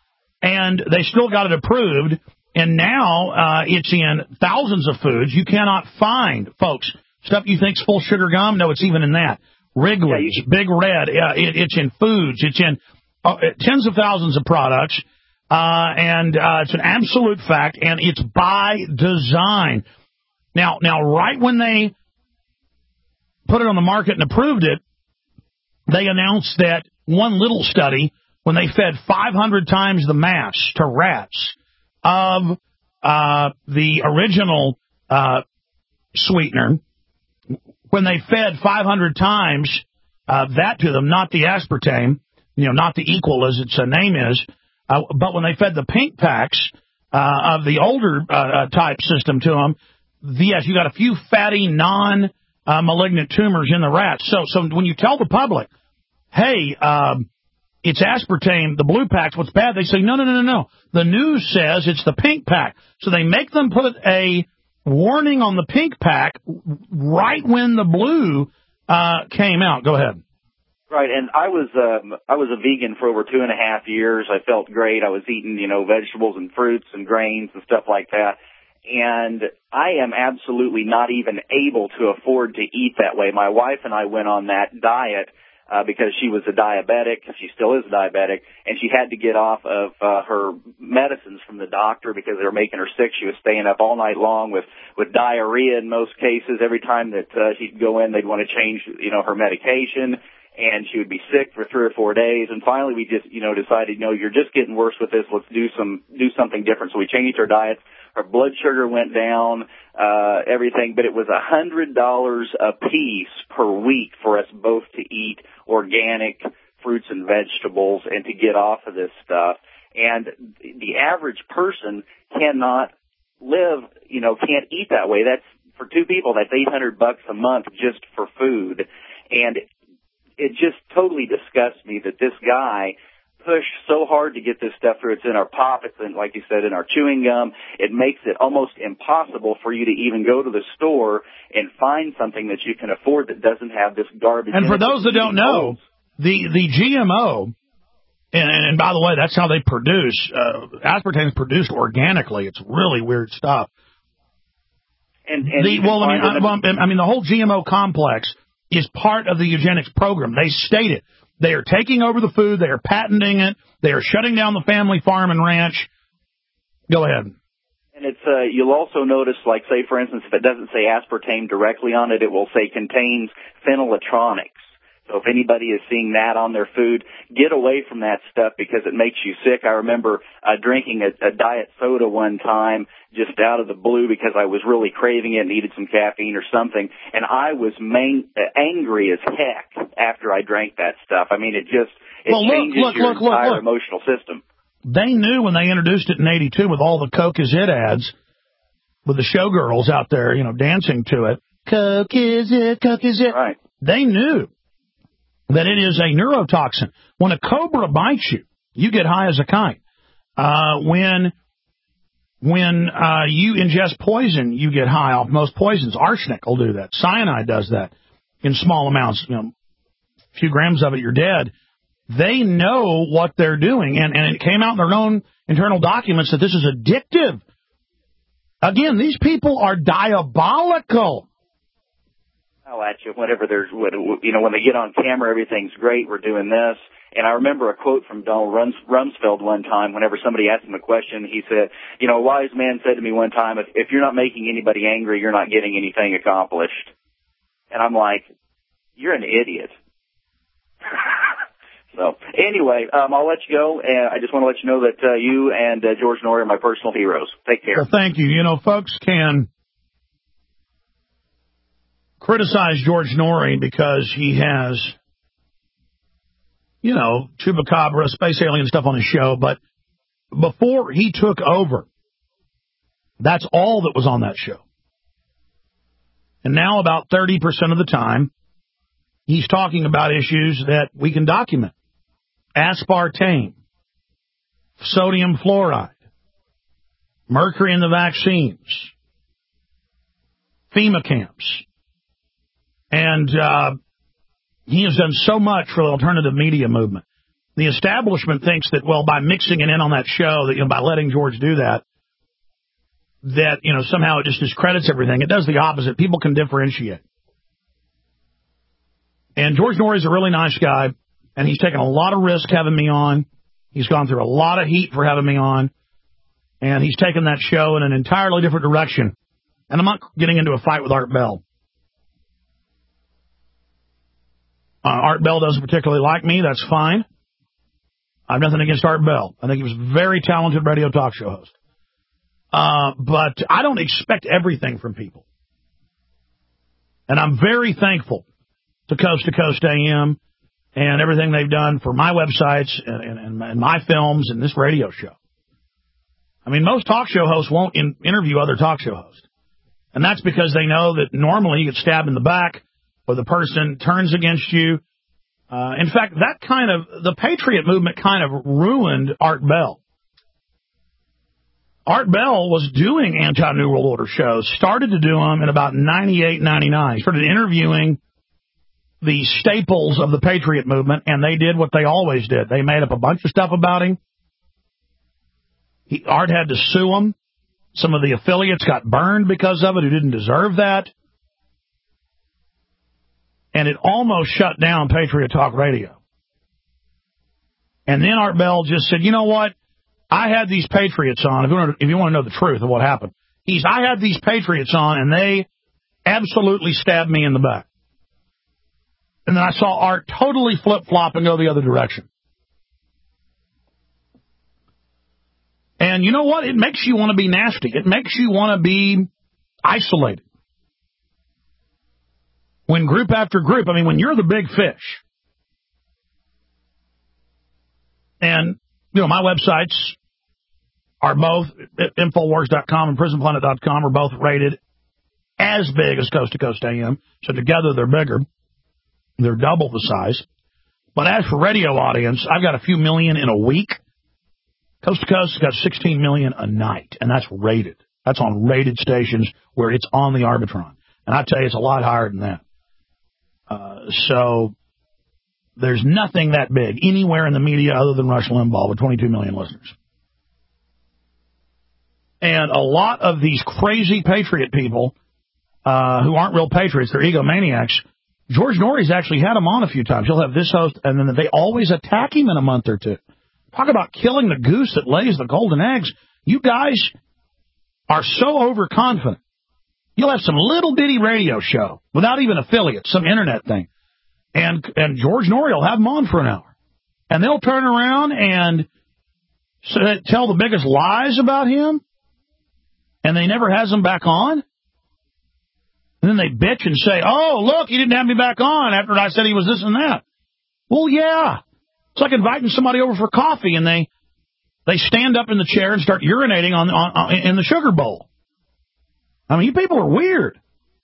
And they still got it approved. And now uh, it's in thousands of foods. You cannot find, folks, stuff you think's full sugar gum. No, it's even in that. Wrigley's, yeah, Big Red, uh, it, it's in foods. It's in uh, tens of thousands of products. Uh, and uh, it's an absolute fact, and it's by design. Now, now, right when they put it on the market and approved it, they announced that one little study, when they fed five hundred times the mass to rats of uh, the original uh, sweetener, when they fed five hundred times uh, that to them, not the aspartame, you know, not the equal as its uh, name is, uh, but when they fed the pink packs uh, of the older uh, type system to them, yes, you got a few fatty, non-malignant uh, tumors in the rats. So, so when you tell the public, hey, um, it's aspartame, the blue pack's what's bad. They say, no, no, no, no, no. The news says it's the pink pack. So they make them put a warning on the pink pack right when the blue uh, came out. Go ahead. Right, and I was um, I was a vegan for over two and a half years. I felt great. I was eating, you know, vegetables and fruits and grains and stuff like that. And I am absolutely not even able to afford to eat that way. My wife and I went on that diet uh, because she was a diabetic. She still is a diabetic, and she had to get off of uh, her medicines from the doctor because they were making her sick. She was staying up all night long with with diarrhea in most cases. Every time that uh, she'd go in, they'd want to change, you know, her medication. And she would be sick for three or four days. And finally, we just, you know, decided, no, you're just getting worse with this. Let's do some, do something different. So we changed our diets. Her blood sugar went down, uh, everything. But it was a hundred dollars a piece per week for us both to eat organic fruits and vegetables and to get off of this stuff. And the average person cannot live, you know, can't eat that way. That's for two people. That's eight hundred bucks a month just for food. And it just totally disgusts me that this guy pushed so hard to get this stuff through. It's in our pop. It's in, like you said, in our chewing gum. It makes it almost impossible for you to even go to the store and find something that you can afford that doesn't have this garbage. And in for it those that don't know, the, the G M O, and, and by the way, that's how they produce, uh, aspartame is produced organically. It's really weird stuff. And, and the, well, I mean, I, well, I mean, the whole G M O complex is part of the eugenics program. They state it. They are taking over the food. They are patenting it. They are shutting down the family farm and ranch. Go ahead. And it's uh, you'll also notice, like, say, for instance, if it doesn't say aspartame directly on it, it will say contains phenylatronics. So if anybody is seeing that on their food, get away from that stuff because it makes you sick. I remember uh, drinking a, a diet soda one time just out of the blue because I was really craving it, needed some caffeine or something, and I was main, uh, angry as heck after I drank that stuff. I mean, it just it well, look, changes look, your look, look, entire look. emotional system. They knew when they introduced it in eighty-two with all the Coke is it ads with the showgirls out there, you know, dancing to it. Coke is it, Coke is it. Right. They knew that it is a neurotoxin. When a cobra bites you, you get high as a kite. Uh, when when uh, you ingest poison, you get high off most poisons. Arsenic will do that. Cyanide does that in small amounts. You know, a few grams of it, you're dead. They know what they're doing, and, and it came out in their own internal documents that this is addictive. Again, these people are diabolical. I'll at you whenever there's, you know, when they get on camera, everything's great. We're doing this. And I remember a quote from Donald Rums, Rumsfeld one time. Whenever somebody asked him a question, he said, you know, a wise man said to me one time, if, if you're not making anybody angry, you're not getting anything accomplished. And I'm like, you're an idiot. So anyway, um, I'll let you go. And I just want to let you know that uh, you and uh, George Noory are my personal heroes. Take care. Well, thank you. You know, folks can criticize George Noory because he has, you know, Chupacabra, space alien stuff on his show, but before he took over, that's all that was on that show. And now about thirty percent of the time, he's talking about issues that we can document. Aspartame, sodium fluoride, mercury in the vaccines, FEMA camps. And uh, he has done so much for the alternative media movement. The establishment thinks that, well, by mixing it in on that show, that you know, by letting George do that, that you know somehow it just discredits everything. It does the opposite. People can differentiate. And George Noory is a really nice guy, and he's taken a lot of risk having me on. He's gone through a lot of heat for having me on, and he's taken that show in an entirely different direction. And I'm not getting into a fight with Art Bell. Uh, Art Bell doesn't particularly like me. That's fine. I have nothing against Art Bell. I think he was a very talented radio talk show host. Uh, but I don't expect everything from people. And I'm very thankful to Coast to Coast A M and everything they've done for my websites and, and, and my films and this radio show. I mean, most talk show hosts won't in, interview other talk show hosts. And that's because they know that normally you get stabbed in the back or the person turns against you Uh, in fact, that kind of, the Patriot movement kind of ruined Art Bell. Art Bell was doing anti-New World Order shows, started to do them in about ninety-eight, ninety-nine. He started interviewing the staples of the Patriot movement, and they did what they always did. They made up a bunch of stuff about him. He, Art had to sue them. Some of the affiliates got burned because of it who didn't deserve that. And it almost shut down Patriot Talk Radio. And then Art Bell just said, you know what? I had these Patriots on. If you want to, if you want to know the truth of what happened, he's, I had these Patriots on, and they absolutely stabbed me in the back. And then I saw Art totally flip-flop and go the other direction. And you know what? It makes you want to be nasty. It makes you want to be isolated. When group after group, I mean, when you're the big fish. And, you know, my websites are both, Infowars dot com and Prison Planet dot com are both rated as big as Coast to Coast A M. So together they're bigger. They're double the size. But as for radio audience, I've got a few million in a week. Coast to Coast has got sixteen million a night, and that's rated. That's on rated stations where it's on the Arbitron. And I tell you, it's a lot higher than that. Uh, so there's nothing that big anywhere in the media other than Rush Limbaugh with twenty-two million listeners. And a lot of these crazy patriot people uh, who aren't real patriots, they're egomaniacs. George Norrie's actually had them on a few times. He'll have this host, and then they always attack him in a month or two. Talk about killing the goose that lays the golden eggs. You guys are so overconfident. You'll have some little bitty radio show without even affiliates, some internet thing. And and George Norrie will have them on for an hour. And they'll turn around and say, tell the biggest lies about him. And they never has them back on. And then they bitch and say, oh, look, he didn't have me back on after I said he was this and that. Well, yeah. It's like inviting somebody over for coffee, and they they stand up in the chair and start urinating on, on, on in the sugar bowl. I mean, you people are weird.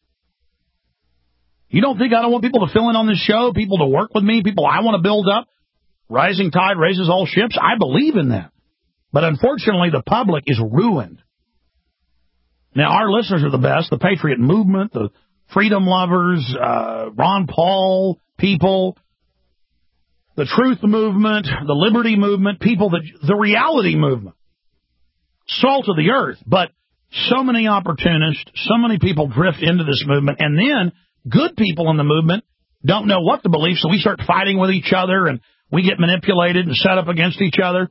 You don't think I don't want people to fill in on this show, people to work with me, people I want to build up? Rising tide raises all ships. I believe in that. But unfortunately, the public is ruined. Now, our listeners are the best, the Patriot movement, the freedom lovers, uh, Ron Paul people, the truth movement, the liberty movement, people that, the reality movement, salt of the earth. But so many opportunists, so many people drift into this movement, and then good people in the movement don't know what to believe, so we start fighting with each other, and we get manipulated and set up against each other.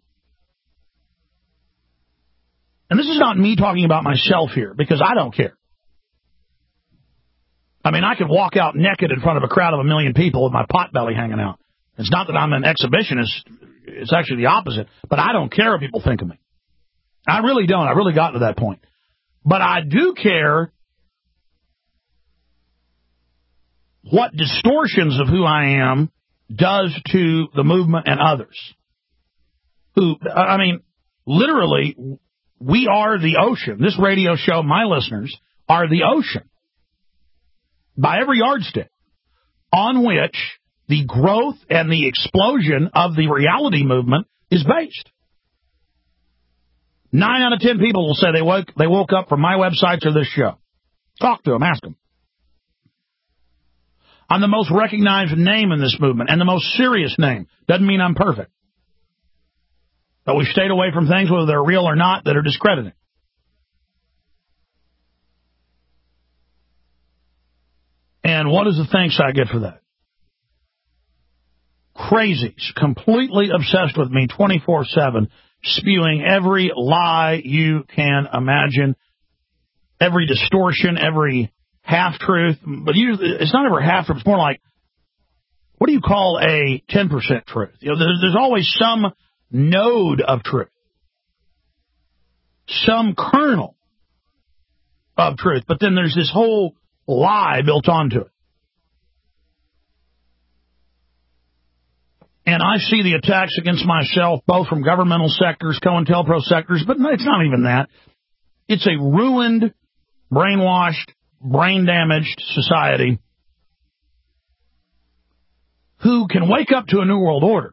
And this is not me talking about myself here, because I don't care. I mean, I could walk out naked in front of a crowd of a million people with my pot belly hanging out. It's not that I'm an exhibitionist. It's actually the opposite. But I don't care what people think of me. I really don't. I've really gotten to that point. But I do care what distortions of who I am does to the movement and others. Who, I mean, literally, we are the ocean. This radio show, my listeners, are the ocean. By every yardstick. On which the growth and the explosion of the reality movement is based. Nine out of ten people will say they woke, they woke up from my websites or this show. Talk to them, ask them. I'm the most recognized name in this movement, and the most serious name. Doesn't mean I'm perfect. But we've stayed away from things, whether they're real or not, that are discrediting. And what is the thanks I get for that? Crazies, completely obsessed with me twenty-four seven, spewing every lie you can imagine, every distortion, every half-truth. But usually, it's not ever half-truth. It's more like, what do you call a ten percent truth? You know, there's, there's always some node of truth, some kernel of truth, but then there's this whole lie built onto it. And I see the attacks against myself, both from governmental sectors, COINTELPRO sectors, but it's not even that. It's a ruined, brainwashed, brain-damaged society who can wake up to a new world order,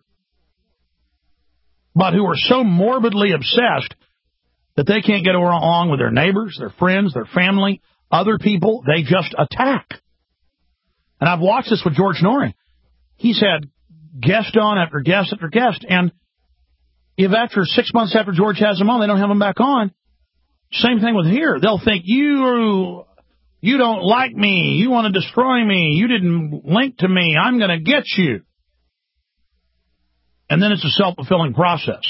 but who are so morbidly obsessed that they can't get along with their neighbors, their friends, their family, other people. They just attack. And I've watched this with George Noory. He's had guest on after guest after guest, and if after six months after George has them on, they don't have them back on, same thing with here. They'll think, you you don't like me, you want to destroy me, you didn't link to me, I'm going to get you. And then it's a self-fulfilling process.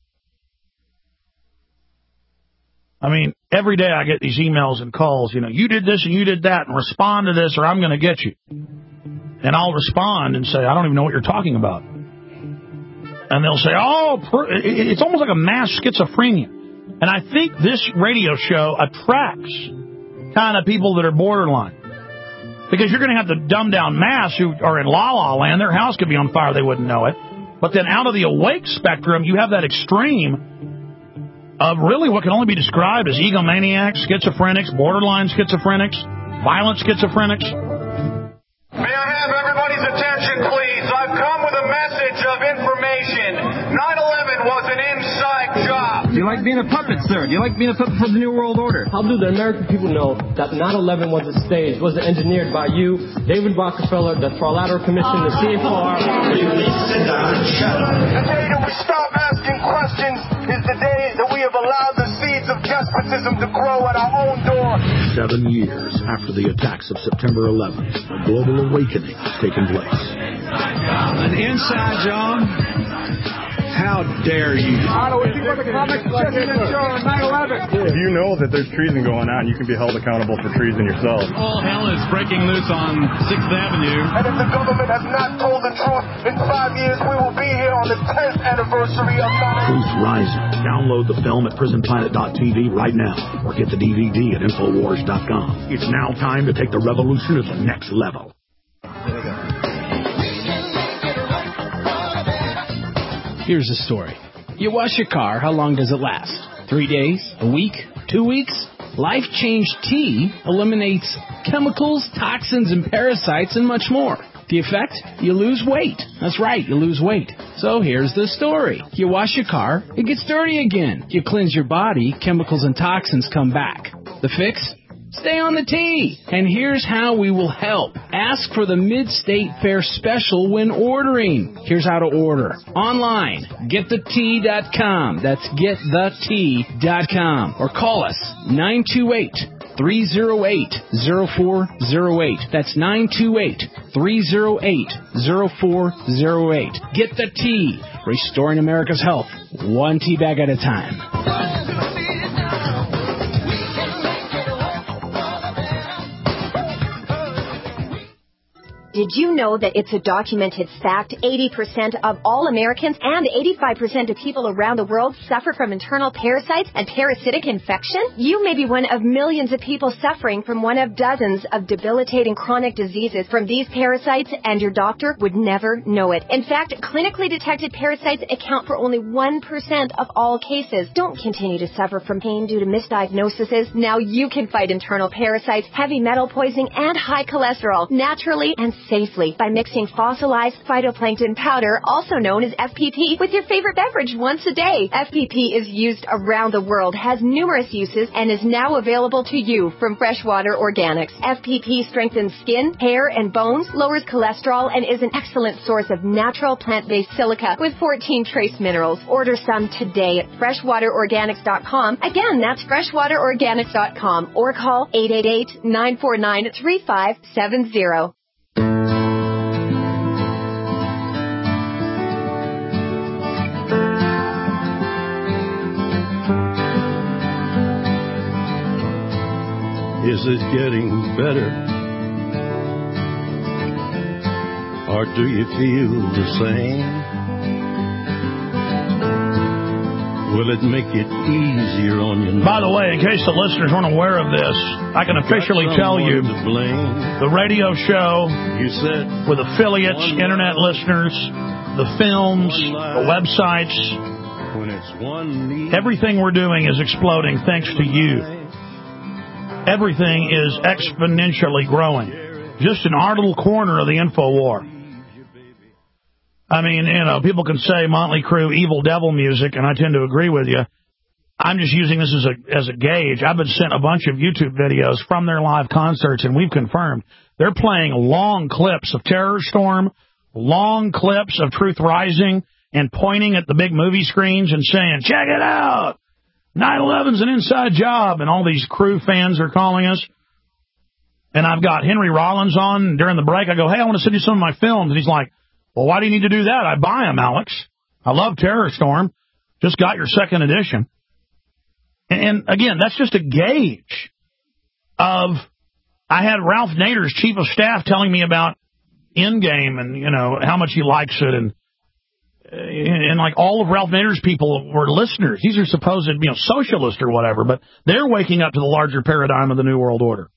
I mean, every day I get these emails and calls, you know, you did this and you did that, and respond to this or I'm going to get you. And I'll respond and say, I don't even know what you're talking about. And they'll say, oh, it's almost like a mass schizophrenia. And I think this radio show attracts kind of people that are borderline. Because you're going to have the dumbed-down mass who are in la-la land. Their house could be on fire. They wouldn't know it. But then out of the awake spectrum, you have that extreme of really what can only be described as egomaniacs, schizophrenics, borderline schizophrenics, violent schizophrenics. May I have everybody's attention, please? I've come with a message of information. nine eleven was an inside job. Do you like being a puppet, sir? Do you like being a puppet for the New World Order? How do the American people know that nine eleven was a stage, was engineered by you, David Rockefeller, the Trilateral Commission, the C F R? Please sit down and shut up. The day that we stop asking questions is the day that we have allowed the seeds of despotism to grow at our own door. Seven years after the attacks of September eleventh, a global awakening has taken place. An inside job? How dare you? If you know that there's treason going on, you can be held accountable for treason yourself. All hell is breaking loose on sixth Avenue. And if the government has not told the truth, in five years we will be here on the tenth anniversary of nine eleven. Truth Rising. Download the film at prison planet dot t v right now, or get the D V D at infowars dot com. It's now time to take the revolution to the next level. Here's the story. You wash your car, how long does it last? Three days? A week? Two weeks? Life Change Tea eliminates chemicals, toxins, and parasites, and much more. The effect? You lose weight. That's right, you lose weight. So here's the story. You wash your car, it gets dirty again. You cleanse your body, chemicals and toxins come back. The fix? Stay on the tea. And here's how we will help. Ask for the Mid-State Fair Special when ordering. Here's how to order. Online, get the tea dot com. That's get the tea dot com. Or call us, nine two eight, three oh eight, oh four oh eight. That's nine two eight, three oh eight, oh four oh eight. Get the tea. Restoring America's health, one tea bag at a time. Did you know that it's a documented fact eighty percent of all Americans and eighty-five percent of people around the world suffer from internal parasites and parasitic infection? You may be one of millions of people suffering from one of dozens of debilitating chronic diseases from these parasites, and your doctor would never know it. In fact, clinically detected parasites account for only one percent of all cases. Don't continue to suffer from pain due to misdiagnoses. Now you can fight internal parasites, heavy metal poisoning, and high cholesterol naturally and safely by mixing fossilized phytoplankton powder, also known as F P P, with your favorite beverage once a day. F P P is used around the world, has numerous uses, and is now available to you from Freshwater Organics. F P P strengthens skin, hair, and bones, lowers cholesterol, and is an excellent source of natural plant-based silica with fourteen trace minerals. Order some today at freshwater organics dot com. Again, that's freshwater organics dot com, or call eight eight eight, nine four nine, three five seven zero. Is it getting better? Or do you feel the same? Will it make it easier on you? By the way, in case the listeners weren't aware of this, I can officially tell you the radio show you said with affiliates, internet listeners, the films, the websites, when it's one everything we're doing is exploding thanks to you. Everything is exponentially growing. Just in our little corner of the InfoWar. I mean, you know, people can say Motley Crue evil devil music, and I tend to agree with you. I'm just using this as a as a gauge. I've been sent a bunch of YouTube videos from their live concerts, and we've confirmed they're playing long clips of Terror Storm, long clips of Truth Rising, and pointing at the big movie screens and saying, check it out, nine eleven's an inside job, and all these Crue fans are calling us. And I've got Henry Rollins on during the break. I go, hey, I want to send you some of my films. And he's like, well, why do you need to do that? I buy them, Alex. I love Terror Storm. Just got your second edition. And, again, that's just a gauge of, I had Ralph Nader's chief of staff telling me about Endgame and, you know, how much he likes it. And, and like, all of Ralph Nader's people were listeners. These are supposed, you know, socialists or whatever, but they're waking up to the larger paradigm of the New World Order.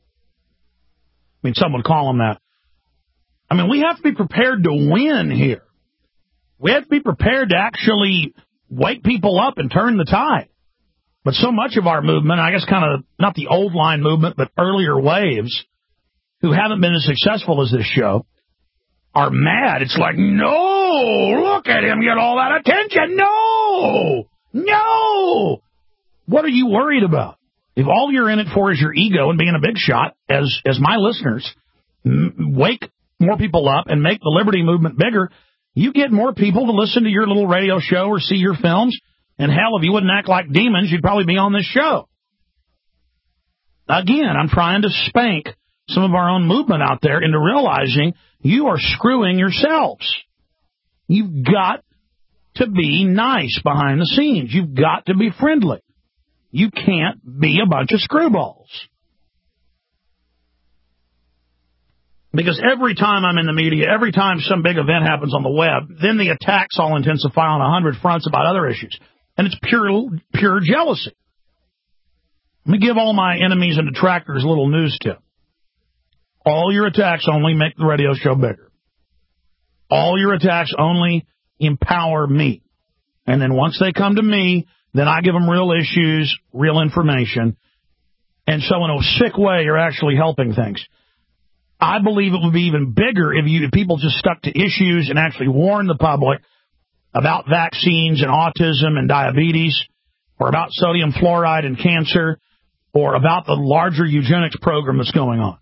I mean, some would call them that. I mean, we have to be prepared to win here. We have to be prepared to actually wake people up and turn the tide. But so much of our movement, I guess kind of not the old line movement, but earlier waves who haven't been as successful as this show are mad. It's like, no, look at him get all that attention. No, no. What are you worried about? If all you're in it for is your ego and being a big shot, as as my listeners, m- wake more people up and make the liberty movement bigger, you get more people to listen to your little radio show or see your films. And hell, if you wouldn't act like demons, you'd probably be on this show. Again, I'm trying to spank some of our own movement out there into realizing you are screwing yourselves. You've got to be nice behind the scenes. You've got to be friendly. You can't be a bunch of screwballs. Because every time I'm in the media, every time some big event happens on the web, then the attacks all intensify on a hundred fronts about other issues. And it's pure, pure jealousy. Let me give all my enemies and detractors a little news tip. All your attacks only make the radio show bigger. All your attacks only empower me. And then once they come to me, then I give them real issues, real information. And so in a sick way, you're actually helping things. I believe it would be even bigger if you if people just stuck to issues and actually warned the public about vaccines and autism and diabetes, or about sodium fluoride and cancer, or about the larger eugenics program that's going on.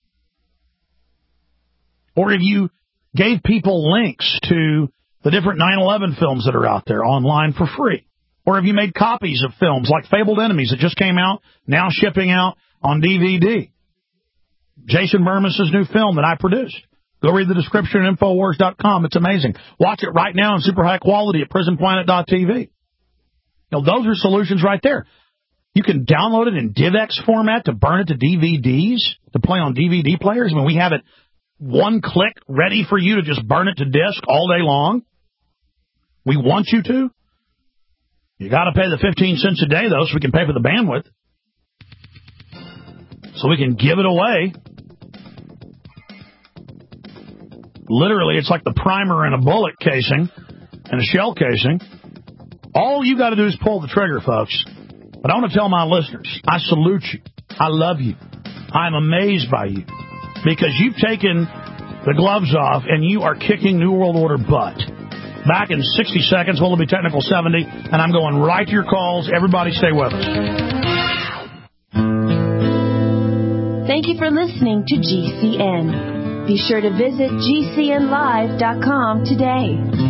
Or if you gave people links to the different nine eleven films that are out there online for free. Or if you made copies of films like Fabled Enemies that just came out, now shipping out on D V D. Jason Bermas' new film that I produced. Go read the description at Infowars dot com. It's amazing. Watch it right now in super high quality at Prison Planet dot T V. You know, those are solutions right there. You can download it in DivX format to burn it to D V Ds, to play on D V D players. I mean, we have it one click ready for you to just burn it to disc all day long. We want you to. You got to pay the fifteen cents a day, though, so we can pay for the bandwidth. So we can give it away. Literally, it's like the primer in a bullet casing and a shell casing. All you got to do is pull the trigger, folks. But I want to tell my listeners, I salute you. I love you. I'm amazed by you. Because you've taken the gloves off and you are kicking New World Order butt. Back in sixty seconds, well, it'll be technical seventy, and I'm going right to your calls. Everybody stay with us. Thank you for listening to G C N. Be sure to visit G C N live dot com today.